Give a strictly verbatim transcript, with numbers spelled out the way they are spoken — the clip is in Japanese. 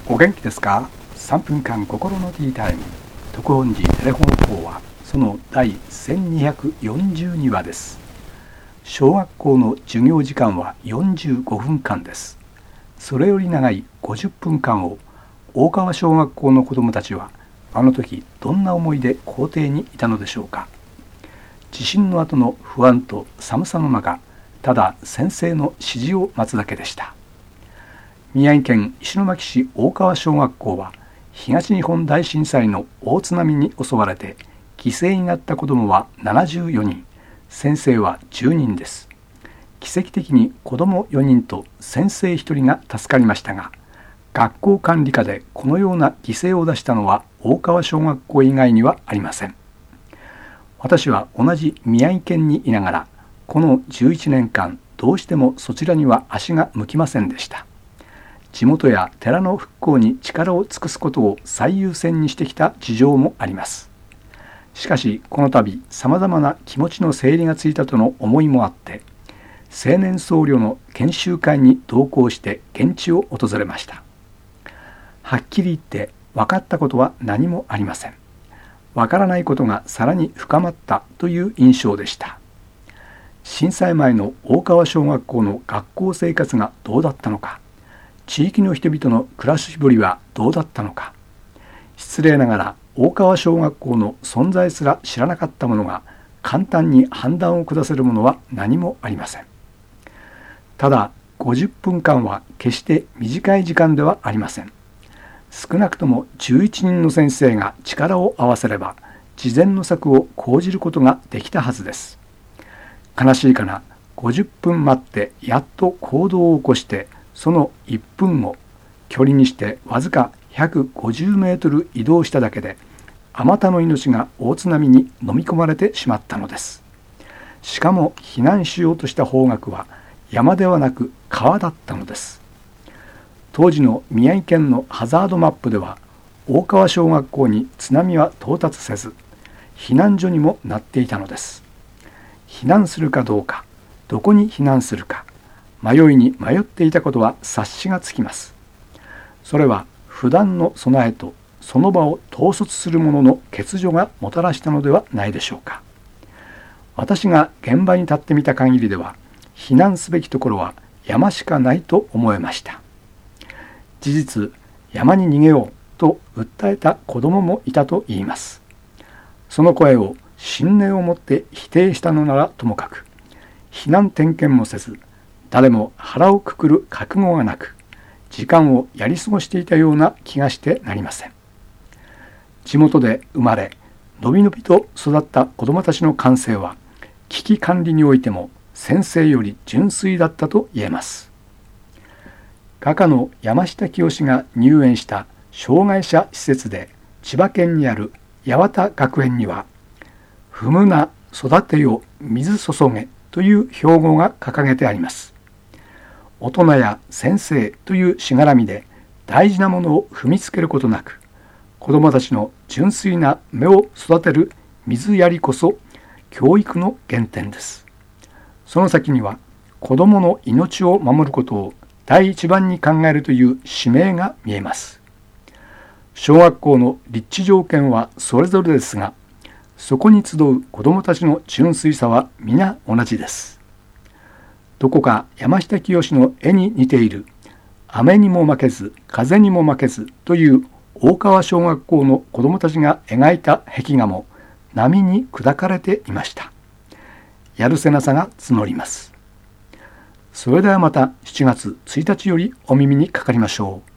お元気ですか？さんぷんかん心のティータイム特本寺テレフォン講話、その第せんにひゃくよんじゅうにわです。小学校の授業時間はよんじゅうごふんかんです。それより長いごじゅっぷんかんを大川小学校の子どもたちはあの時どんな思いで校庭にいたのでしょうか。地震の後の不安と寒さの中、ただ先生の指示を待つだけでした。宮城県石巻市大川小学校は東日本大震災の大津波に襲われて犠牲になった子どもはななじゅうよにん、先生はじゅうにんです。奇跡的に子どもよにんと先生ひとりが助かりましたが、学校管理下でこのような犠牲を出したのは大川小学校以外にはありません。私は同じ宮城県にいながらこのじゅういちねんかんどうしてもそちらには足が向きませんでした。地元や寺の復興に力を尽くすことを最優先にしてきた事情もあります。しかしこの度さまざまな気持ちの整理がついたとの思いもあって、青年僧侶の研修会に同行して現地を訪れました。はっきり言って分かったことは何もありません。分からないことがさらに深まったという印象でした。震災前の大川小学校の学校生活がどうだったのか、地域の人々の暮らしぶりはどうだったのか、失礼ながら大川小学校の存在すら知らなかった者が簡単に判断を下せるものは何もありません。ただごじゅっぷんかんは決して短い時間ではありません。少なくともじゅういちにんの先生が力を合わせれば事前の策を講じることができたはずです。悲しいかな、ごじゅっぷん待ってやっと行動を起こして、そのいっぷんご、距離にしてわずかひゃくごじゅうメートル移動しただけであまたの命が大津波に飲み込まれてしまったのです。しかも避難しようとした方角は山ではなく川だったのです。当時の宮城県のハザードマップでは大川小学校に津波は到達せず、避難所にもなっていたのです。避難するかどうか、どこに避難するか、迷いに迷っていたことは察しがつきます。それは普段の備えとその場を統率する者の欠如がもたらしたのではないでしょうか。私が現場に立ってみた限りでは、避難すべきところは山しかないと思えました。事実、山に逃げようと訴えた子どももいたと言います。その声を信念を持って否定したのならともかく、避難点検もせず、誰も腹をくくる覚悟がなく、時間をやり過ごしていたような気がしてなりません。地元で生まれ、のびのびと育った子どもたちの感性は、危機管理においても先生より純粋だったと言えます。画家の山下清が入園した障害者施設で千葉県にある八幡学園には、踏むな育てよ水注げという標語が掲げてあります。大人や先生というしがらみで大事なものを踏みつけることなく、子どもたちの純粋な芽を育てる水やりこそ教育の原点です。その先には子どもの命を守ることを第一番に考えるという使命が見えます。小学校の立地条件はそれぞれですが、そこに集う子どもたちの純粋さは皆同じです。どこか山下清の絵に似ている雨にも負けず風にも負けずという大川小学校の子どもたちが描いた壁画も波に砕かれていました。やるせなさが募ります。それではまたしちがつついたちよりお耳にかかりましょう。